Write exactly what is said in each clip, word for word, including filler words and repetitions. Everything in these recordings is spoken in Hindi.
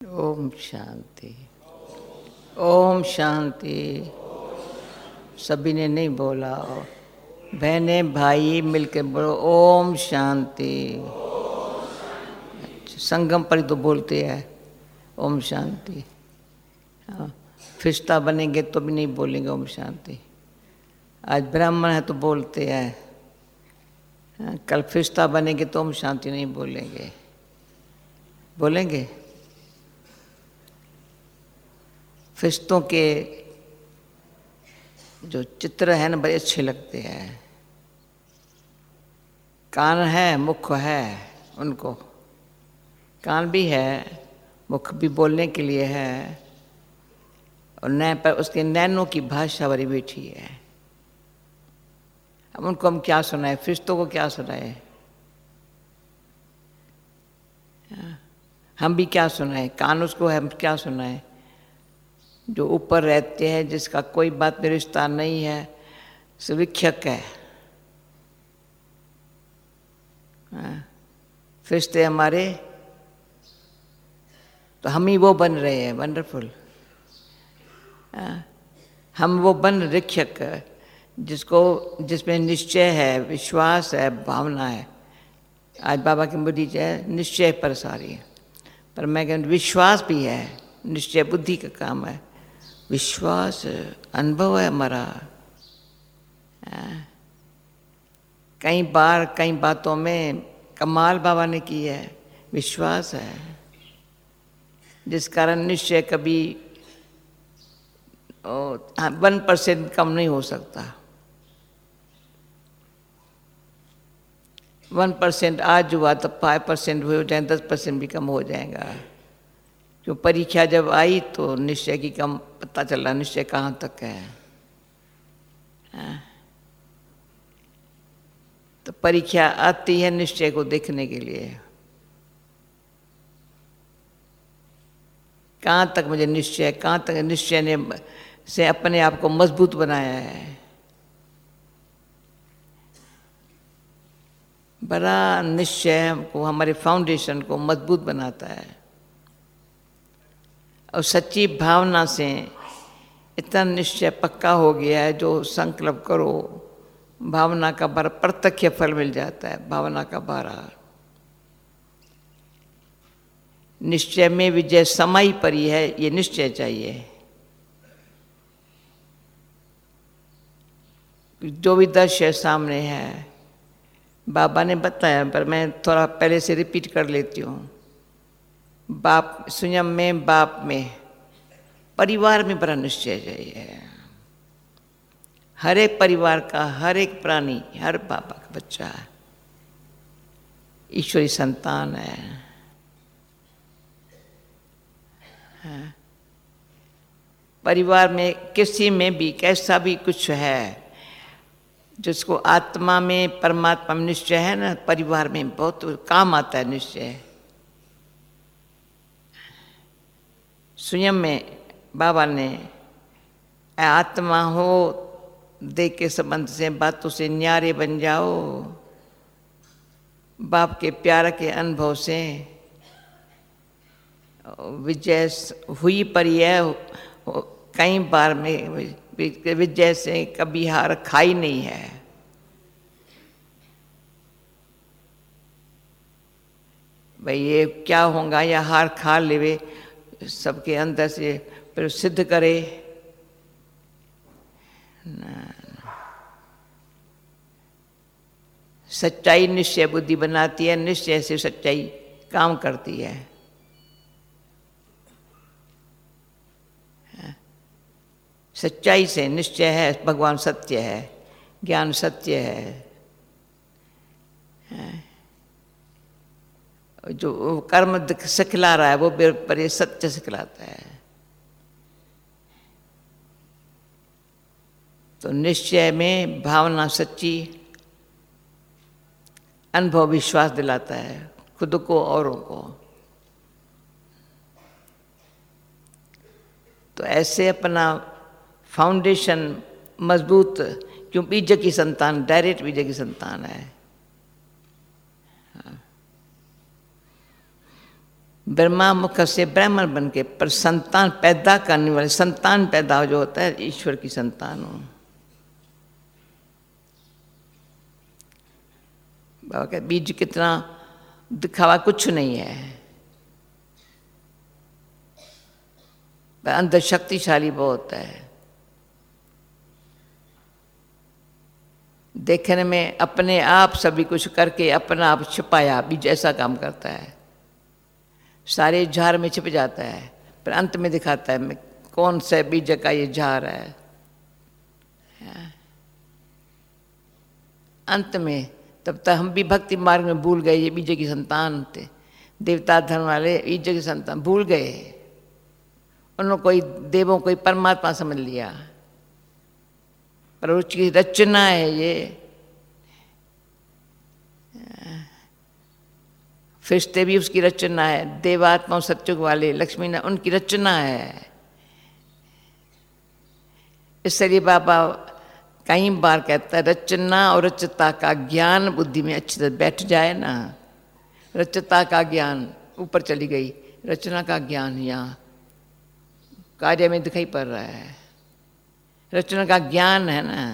ओम शांति। ओम शांति। सभी ने नहीं बोला, बहने भाई मिलके बोलो ओम शांति। संगम पर तो बोलते हैं ओम शांति। हाँ, फिस्ता बनेंगे तो भी नहीं बोलेंगे ओम शांति। आज ब्राह्मण है तो बोलते हैं, हाँ, कल फिस्ता बनेंगे तो ओम शांति नहीं बोलेंगे। बोलेंगे? फिस्तों के जो चित्र हैं ना बड़े अच्छे लगते हैं। कान है, मुख है, उनको कान भी है, मुख भी बोलने के लिए है, और नैन पर उसके नैनों की भाषा बड़ी मीठी है। अब उनको हम क्या सुनाए, फिस्तों को क्या सुनाए, हम भी क्या सुनाए, कान उसको हम क्या सुनाए जो ऊपर रहते हैं, जिसका कोई बात में रिश्ता नहीं है, सवीक्षक है। फिस्ते हमारे तो हम ही वो बन रहे हैं। वंडरफुल। हम वो बन रीक्षक जिसको जिसमें निश्चय है, विश्वास है, भावना है। आज बाबा की बुद्धि है निश्चय पर सारी है, पर मैं कहूँ विश्वास भी है। निश्चय बुद्धि का काम है, विश्वास अनुभव है हमारा। कई बार कई बातों में कमाल बाबा ने की है, विश्वास है, जिस कारण निश्चय कभी वन परसेंट कम नहीं हो सकता। वन परसेंट आज हुआ तो फाइव परसेंट हो जाए, दस परसेंट भी कम हो जाएगा। क्यों परीक्षा जब आई तो निश्चय की कम पता चला, निश्चय कहाँ तक है। तो परीक्षा आती है निश्चय को देखने के लिए, कहाँ तक मुझे निश्चय, कहाँ तक निश्चय ने से अपने आप को मजबूत बनाया है। बड़ा निश्चय हमको, हमारे फाउंडेशन को मजबूत बनाता है। और सच्ची भावना से इतना निश्चय पक्का हो गया है, जो संकल्प करो भावना का बारा प्रत्यक्ष फल मिल जाता है। भावना का बारा निश्चय में विजय समाई परी है, ये निश्चय चाहिए। जो भी दृश्य सामने है बाबा ने बताया, पर मैं थोड़ा पहले से रिपीट कर लेती हूँ। बाप संयम में, बाप में, परिवार में बड़ा निश्चय चाहिए। हर एक परिवार का हर एक प्राणी, हर बाबा का बच्चा ईश्वरी संतान है। परिवार में किसी में भी कैसा भी कुछ है, जिसको आत्मा में परमात्मा में निश्चय है ना, परिवार में बहुत काम आता है निश्चय। स्वयं में बाबा ने आत्मा हो देख के संबंध से बातों से न्यारे बन जाओ, बाप के प्यार के अनुभव से विजय हुई पर यह कई बार में विजय से कभी हार खाई नहीं है। भाई ये क्या होगा, या हार खा लेवे सबके अंदर से फिर सिद्ध करे ना। सच्चाई निश्चय बुद्धि बनाती है, निश्चय से सच्चाई काम करती है। सच्चाई से निश्चय है, भगवान सत्य है, ज्ञान सत्य है। जो कर्म सिखला रहा है वो पर ये सत्य सिखलाता है। तो निश्चय में भावना सच्ची, अनुभव विश्वास दिलाता है खुद को औरों को। तो ऐसे अपना फाउंडेशन मजबूत, क्यों बीज की संतान, डायरेक्ट बीज की संतान है। ब्रह्मा मुख से ब्राह्मण बन के, पर संतान पैदा करने वाले, संतान पैदा जो होता है ईश्वर की संतान हो। बाबा का बीज कितना दिखावा कुछ नहीं है, पर अंदर शक्तिशाली बहुत है। देखने में अपने आप सभी कुछ करके अपना आप छिपाया बीज ऐसा काम करता है, सारे झाड़ में छिप जाता है, पर अंत में दिखाता है मैं कौन से बीज का ये झाड़ है। अंत में तब तक हम भी भक्ति मार्ग में भूल गए, ये बीज की संतान थे, देवता धर्म वाले बीज की संतान भूल गए। उन्होंने कोई देवों कोई परमात्मा समझ लिया, पर उसकी रचना है ये। फरिश्ते भी उसकी रचना है, देवात्मा सत्युग वाले लक्ष्मी ने उनकी रचना है। इसलिए बाबा कई बार कहता है रचना और रचता का ज्ञान बुद्धि में अच्छी तरह बैठ जाए ना, रचता का ज्ञान ऊपर चली गई, रचना का ज्ञान यहाँ कार्य में दिखाई पड़ रहा है। रचना का ज्ञान है ना,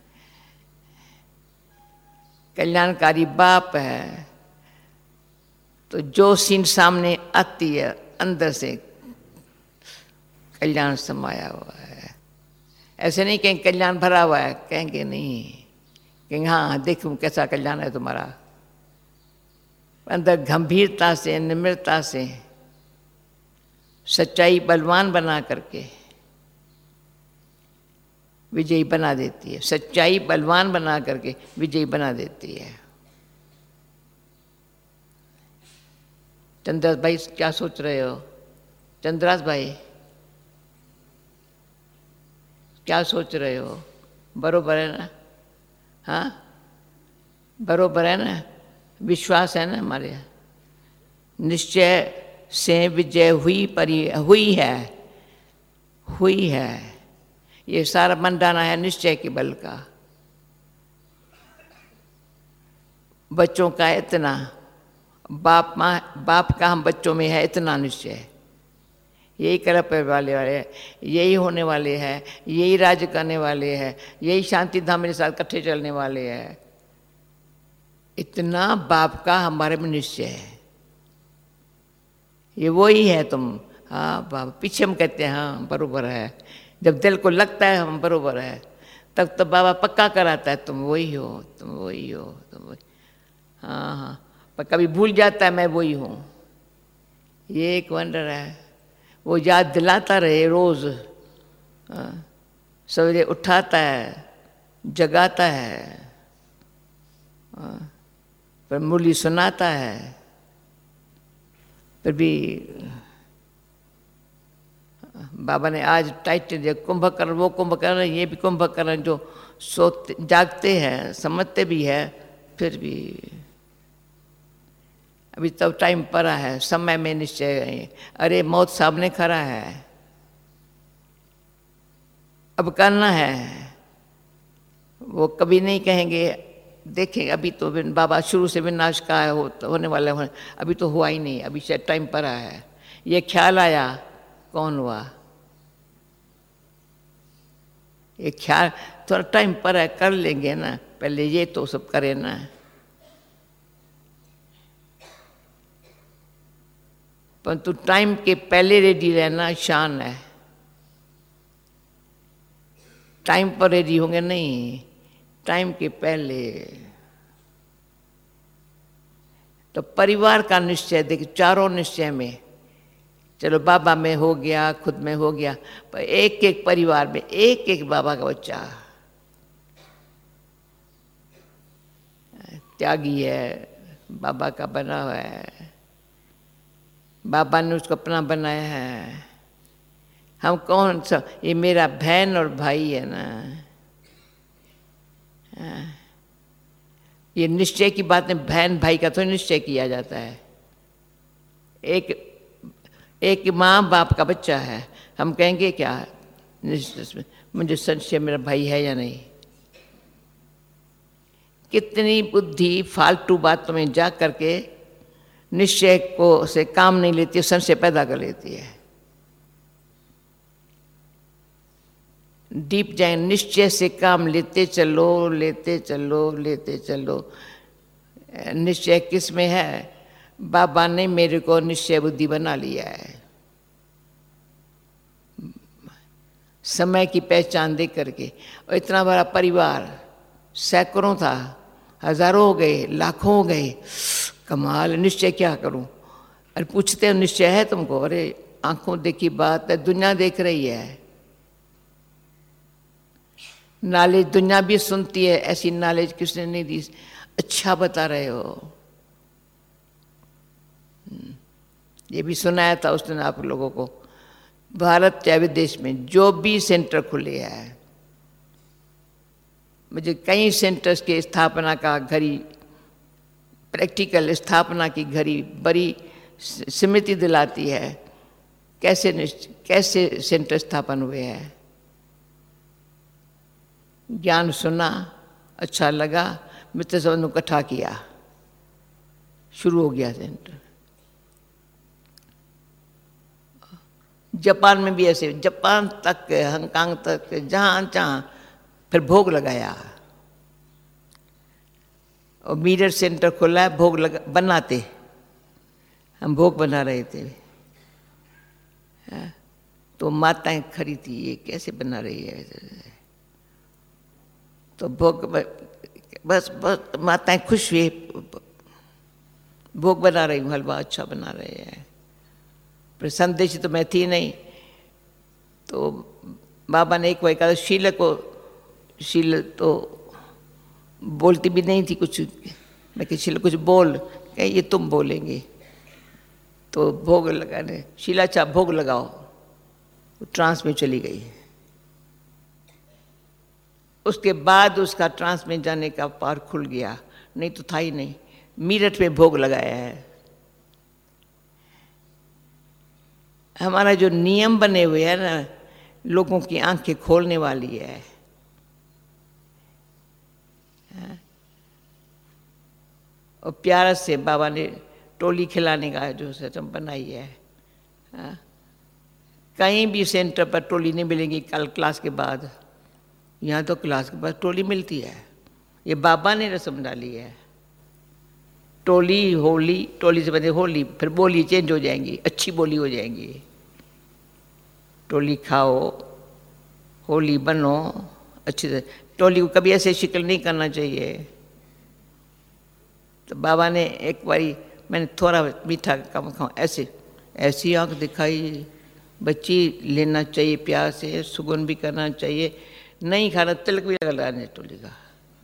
कल्याणकारी बाप है, तो जो सीन सामने आती है अंदर से कल्याण समाया हुआ है। ऐसे नहीं कहेंगे कल्याण भरा हुआ है, कहेंगे नहीं, कहेंगे हाँ देखूं कैसा कल्याण है तुम्हारा। अंदर गंभीरता से, निम्रता से, सच्चाई बलवान बना करके विजयी बना देती है। सच्चाई बलवान बना करके विजयी बना देती है। चंद्रदास भाई क्या सोच रहे हो? चंद्रदास भाई क्या सोच रहे हो? बरोबर है ना? हाँ बरोबर है ना? विश्वास है ना हमारे? निश्चय से विजय हुई परी हुई है, हुई है। ये सारा मंडाना है निश्चय के बल का। बच्चों का इतना, बाप माँ बाप का हम बच्चों में है इतना निश्चय, यही करप वाले वाले हैं, यही होने वाले हैं, यही राज्य करने वाले हैं, यही शांति धाम मेरे साथ इकट्ठे चलने वाले हैं। इतना बाप का हमारे में निश्चय है, ये वो ही है तुम। हाँ बाबा, पीछे हम कहते हैं हाँ बरोबर है, जब दिल को लगता है हम बरोबर है, तब तो बाबा पक्का कराता है तुम वही हो, तुम वही हो, तुम वही। हाँ हाँ, पर कभी भूल जाता है मैं वही हूँ। ये एक वंडर है, वो याद दिलाता रहे रोज़, सवेरे उठाता है, जगाता है, पर मुरली सुनाता है, फिर भी बाबा ने आज टाइटल दिया कुंभकर्ण, वो कुंभकर्ण, ये भी कुंभकर्ण जो सोते जागते हैं, समझते भी है, फिर भी अभी तो टाइम पड़ा है, समय में निश्चय। अरे मौत सामने खड़ा है, अब करना है। वो कभी नहीं कहेंगे देखें अभी तो बाबा शुरू से विनाश का है, हो, तो होने वाला है, अभी तो हुआ ही नहीं, अभी शायद टाइम पड़ा है। ये ख्याल आया, कौन हुआ? ये ख्याल थोड़ा टाइम पड़ा है, कर लेंगे ना, पहले ये तो सब करें ना। परंतु टाइम के पहले रेडी रहना शान है। टाइम पर रेडी होंगे नहीं, टाइम के पहले। तो परिवार का निश्चय देखिए, चारों निश्चय में, चलो बाबा में हो गया, खुद में हो गया, पर एक एक परिवार में एक एक बाबा का बच्चा त्यागी है, बाबा का बना हुआ है, बाबा ने उसको अपना बनाया है। हम कौन सा, ये मेरा बहन और भाई है ना। ये निश्चय की बात है, बहन भाई का तो निश्चय किया जाता है। एक एक माँ बाप का बच्चा है, हम कहेंगे क्या मुझे संशय मेरा भाई है या नहीं। कितनी बुद्धि फालतू बातों में जा करके निश्चय को से काम नहीं लेती, संशय पैदा कर लेती है। डीप जाए, निश्चय से काम लेते चलो, लेते चलो, लेते चलो। निश्चय किस में है? बाबा ने मेरे को निश्चय बुद्धि बना लिया है। समय की पहचान दे करके। और इतना बड़ा परिवार, सैकड़ों था, हजारों हो गए, लाखों हो गए, कमाल। निश्चय क्या करूं? अरे पूछते हो निश्चय है तुमको? अरे आंखों देखी बात है, दुनिया देख रही है। नॉलेज दुनिया भी सुनती है, ऐसी नॉलेज किसने नहीं दी। अच्छा बता रहे हो। ये भी सुनाया था उसने आप लोगों को, भारत या विदेश में जो भी सेंटर खुले हैं, मुझे कई सेंटर्स के स्थापना का घड़ी, प्रैक्टिकल स्थापना की घड़ी बड़ी स्मृति दिलाती है। कैसे कैसे सेंटर स्थापन हुए हैं। ज्ञान सुना, अच्छा लगा, मित्र संबंध को इकट्ठा किया, शुरू हो गया सेंटर। जापान में भी ऐसे, जापान तक, हांगकांग तक, जहाँ जहाँ फिर भोग लगाया। और मिरर सेंटर खोला है, भोग लगा बनाते, हम भोग बना रहे थे। तो माताएं खड़ी थी, ये कैसे बना रही है? तो भोग बस बस माताएं खुश हुई, भोग बना रही हूँ, हलवा अच्छा बना रहे हैं। पर संदेश तो मैं थी नहीं। तो बाबा ने एक बार कहा, शीला को, शीला तो बोलती भी नहीं थी कुछ। मैं कि शीला कुछ बोल, कहीं ये तुम बोलेंगे। तो भोग लगाने, शीला चाह भोग लगाओ, तो ट्रांस में चली गई। उसके बाद उसका ट्रांस में जाने का पार खुल गया, नहीं तो था ही नहीं। मीरठ में भोग लगाया है। हमारा जो नियम बने हुए हैं ना, लोगों की आंखें खोलने वाली है। और प्यार से बाबा ने टोली खिलाने का जो सिस्टम बनाई है। कहीं भी सेंटर पर टोली नहीं मिलेगी कल क्लास के बाद। यहाँ तो क्लास के बाद टोली मिलती है। ये बाबा ने रस्म डाली है। टोली होली, टोली से बने होली, फिर बोली चेंज हो जाएंगी, अच्छी बोली हो जाएंगी। टोली खाओ, होली बनो अच्छी तरह। टोली को कभी ऐसे शिकल नहीं करना चाहिए। तो बाबा ने एक बारी, मैंने थोड़ा मीठा कम खाऊं, ऐसे ऐसी आंख दिखाई, बच्ची लेना चाहिए प्यार से, सुगुन भी करना चाहिए, नहीं खाना तिलक भी लगाने टोली का।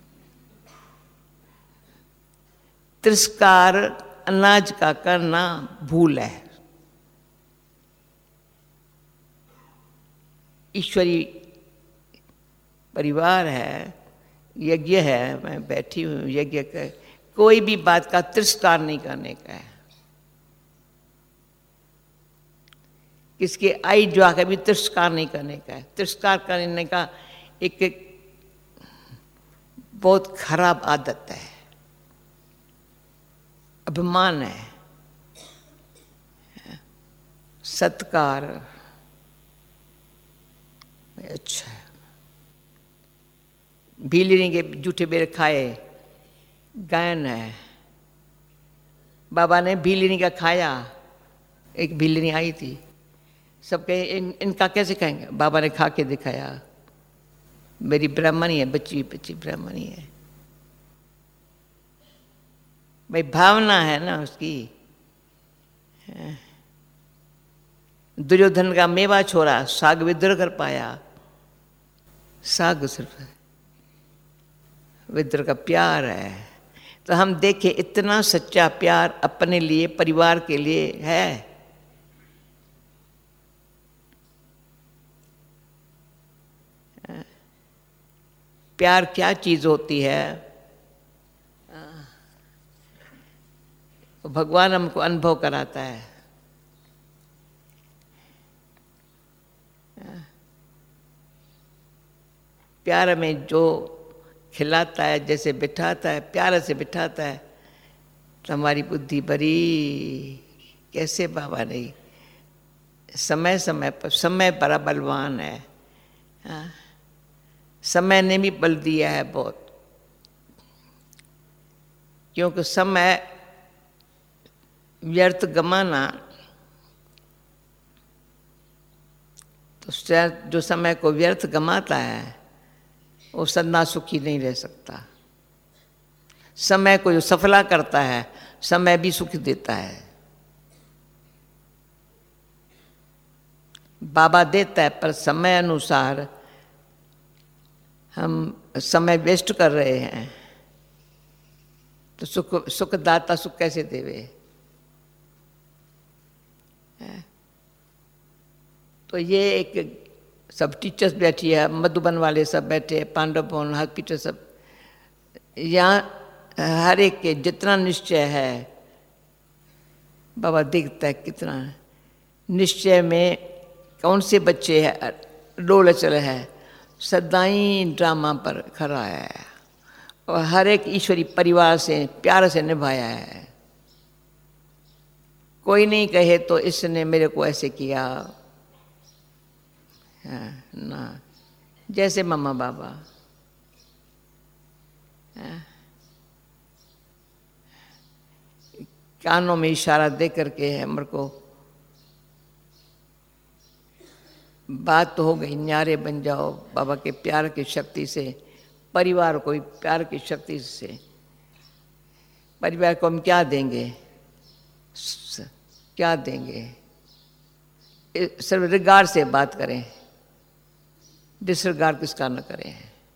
तिरस्कार अनाज का करना भूल है। ईश्वरी परिवार है, यज्ञ है, मैं बैठी हूँ यज्ञ का, कोई भी बात का तिरस्कार नहीं करने का है। किसके आई जो आकर भी तिरस्कार नहीं करने का है। तिरस्कार करने का एक, एक बहुत खराब आदत है, अभिमान है। सत्कार अच्छा है। भीलनी के जूठे बेर खाए, गायन है। बाबा ने भीलनी का खाया, एक भीलनी आई थी, सब कहे इन, इनका कैसे खाएंगे? बाबा ने खा के दिखाया, मेरी ब्राह्मणी है, बच्ची बच्ची ब्राह्मणी है। भाई भावना है ना उसकी। दुर्योधन का मेवा छोड़ा, साग विद्रोह कर पाया। साग सिर्फ विद्रोह का प्यार है। तो हम देखें इतना सच्चा प्यार अपने लिए, परिवार के लिए है। प्यार क्या चीज होती है? भगवान हमको अनुभव कराता है। प्यार में जो खिलाता है, जैसे बिठाता है, प्यार से बिठाता है, तुम्हारी बुद्धि बड़ी, कैसे बाबा नहीं, समय समय पर, समय बड़ा बलवान है। हाँ? समय ने भी बल दिया है बहुत, क्योंकि समय व्यर्थ गमाना, तो जो समय को व्यर्थ गमाता है वो सदा सुखी नहीं रह सकता। समय को जो सफला करता है, समय भी सुख देता है। बाबा देता है, पर समय अनुसार हम समय वेस्ट कर रहे हैं, तो सुख सुखदाता सुख कैसे देवे? तो ये एक सब टीचर्स बैठी है, मधुबन वाले सब बैठे, पांडव भवन, हॉस्पिटल, सब यहाँ हर एक के जितना निश्चय है बाबा देखता है कितना निश्चय में कौन से बच्चे है डोल चल है, सदाई ड्रामा पर खड़ा है और हर एक ईश्वरी परिवार से प्यार से निभाया है। कोई नहीं कहे तो इसने मेरे को ऐसे किया, हाँ, ना, जैसे मम्मा बाबा। हाँ? कानों में इशारा दे करके है मेरे को, बात तो हो गई, न्यारे बन जाओ बाबा के प्यार की शक्ति से, परिवार को भी प्यार की शक्ति से। परिवार को हम क्या देंगे, क्या देंगे? सिर्फ रिगार्ड से बात करें, डिसरिगार्ड किसका न करें।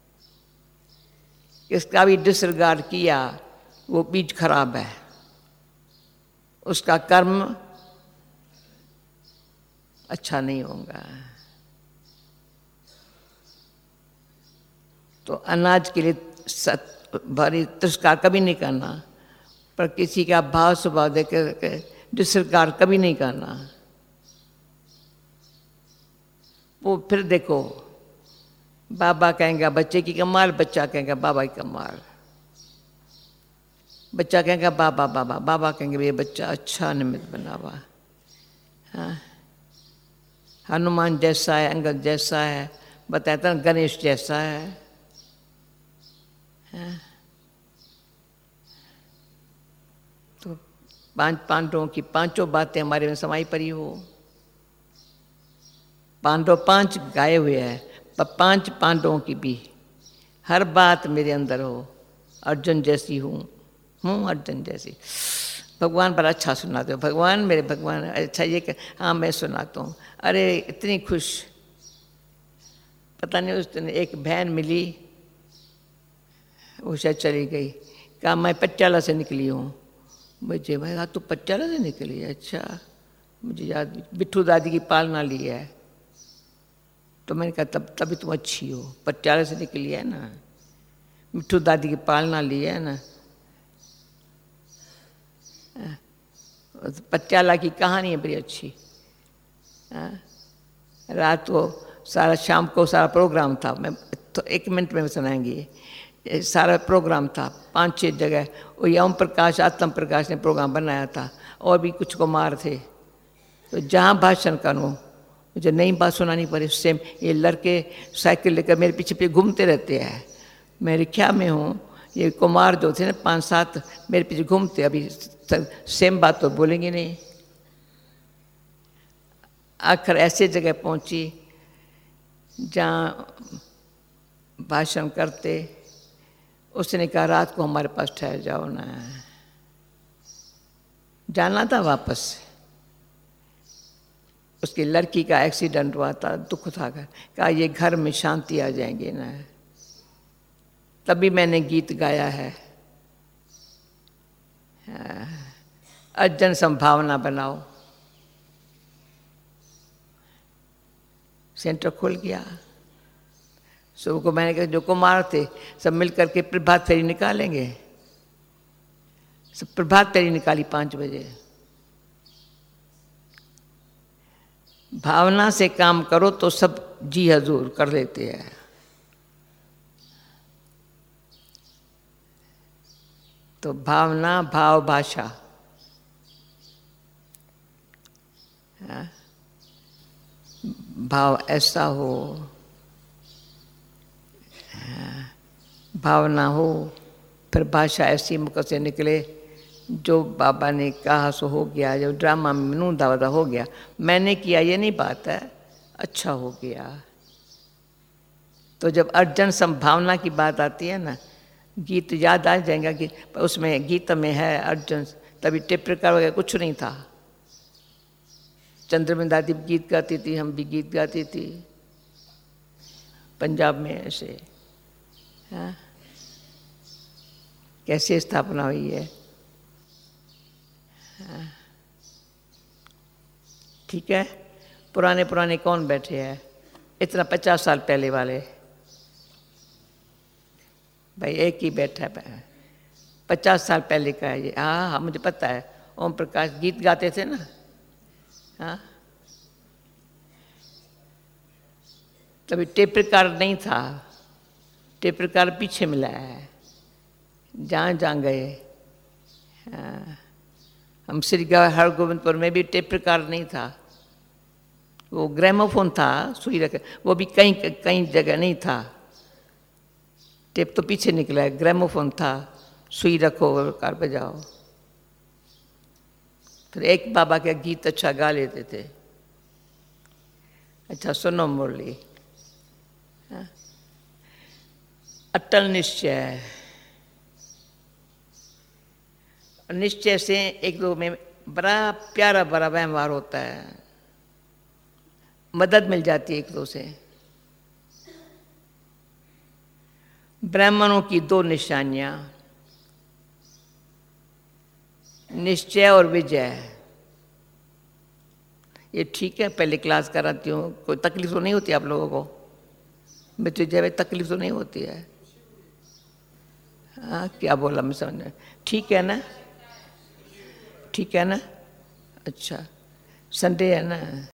किसका भी डिसरिगार्ड किया वो बीज खराब है, उसका कर्म अच्छा नहीं होगा। तो अनाज के लिए सत भारी तिरस्कार कभी नहीं करना, पर किसी का भाव स्वभाव देकर डिसरिगार्ड कभी नहीं करना। वो फिर देखो, बाबा कहेंगे बच्चे की कमाल, बच्चा कहेंगे बाबा की कमाल। बच्चा कहेंगे बाबा बाबा, बाबा कहेंगे ये बच्चा अच्छा निमित्त बना हुआ। हाँ, हनुमान जैसा है, अंगद जैसा है, बताता ना गणेश जैसा है। हाँ? तो पांच पांडवों की पांचों बातें हमारे में समाई पड़ी हो। पांडव पांच गाए हुए हैं, पर पांच पांडवों की भी हर बात मेरे अंदर हो। अर्जुन जैसी हूँ, हूँ अर्जुन जैसी। भगवान बड़ा अच्छा सुनाते हो, भगवान मेरे भगवान अच्छा ये कि हाँ मैं सुनाता हूँ। अरे इतनी खुश, पता नहीं उस दिन एक बहन मिली, वो शायद चली गई, कहा मैं पटियाला से निकली हूँ। मुझे भाई हाँ तू पटियाला से निकली है, अच्छा मुझे याद, बिट्ठू दादी की पालना ली है। तो मैंने कहा तब तभी तुम अच्छी हो, पटियाला से निकली है ना, बिट्ठू दादी की पालना ली है ना। पटियाला की कहानी है बड़ी अच्छी। रात को सारा, शाम को सारा प्रोग्राम था, मैं तो एक मिनट में सुनाएंगी। सारा प्रोग्राम था, पांच छह जगह, वो ओम प्रकाश, आत्म प्रकाश ने प्रोग्राम बनाया था, और भी कुछ कुमार थे। तो जहाँ भाषण करूँ मुझे नई बात सुनानी पड़ी। सेम ये लड़के साइकिल लेकर मेरे पीछे पीछे घूमते रहते हैं, मैं रिक्शा में हूँ, ये कुमार जो थे ना पांच सात मेरे पीछे घूमते, अभी सेम बात तो बोलेंगे नहीं। आखिर ऐसे जगह पहुंची जहाँ भाषण करते, उसने कहा रात को हमारे पास ठहर जाओ ना, जाना था वापस। उसकी लड़की का एक्सीडेंट हुआ था, दुख था, कहा ये घर में शांति आ जाएंगे ना। तभी मैंने गीत गाया है, अजन संभावना बनाओ। सेंटर खुल गया। सुबह को मैंने कहा जो कुमार थे सब मिल करके प्रभात फेरी निकालेंगे। सब प्रभात फेरी निकाली पाँच बजे। भावना से काम करो तो सब जी हजूर कर लेते हैं। तो भावना, भाव, भाषा, हाँ? भाव ऐसा हो, हाँ? भावना हो, फिर भाषा ऐसी मुख से निकले, जो बाबा ने कहा सो हो गया, जो ड्रामा में मनू दावदा हो गया, मैंने किया ये नहीं बात है, अच्छा हो गया। तो जब अर्जन संभावना की बात आती है ना, गीत याद आ जाएगा कि उसमें गीत में है अर्जुन, तभी टेप रिकॉर्ड वगैरह कुछ नहीं था। चंद्रमन दादी गीत गाती थी, हम भी गीत गाती थी पंजाब में ऐसे, हाँ? कैसे स्थापना हुई है, हाँ? ठीक है। पुराने पुराने कौन बैठे हैं इतना पचास साल पहले वाले, भाई एक ही बैठा है, पचास साल पहले का है ये। हाँ हाँ मुझे पता है, ओम प्रकाश गीत गाते थे ना, हाँ? तभी टेप रिकॉर्ड नहीं था, टेप रिकॉर्ड पीछे मिला है, जहाँ जहाँ गए, हाँ? हम श्री हरगोविंदपुर में भी टेप रिकॉर्ड नहीं था, वो ग्रामोफोन था, सुई रखे, वो भी कहीं कहीं जगह नहीं था, टेप तो पीछे निकला है, ग्रामोफोन था, सुई रखो कार बजाओ। फिर एक बाबा का गीत अच्छा गा लेते थे, अच्छा सुनो मुरली, हाँ? अटल निश्चय, निश्चय से एक दो में बड़ा प्यारा बड़ा व्यवहार होता है, मदद मिल जाती है एक दो से। ब्राह्मणों की दो निशानियां, निश्चय और विजय, ये ठीक है, पहले क्लास कराती हूँ, कोई तकलीफ तो नहीं होती आप लोगों को? बच्चे जब तकलीफ तो नहीं होती है, हाँ? क्या बोला मैं समझ, ठीक है ना, ठीक है ना, अच्छा संडे है ना,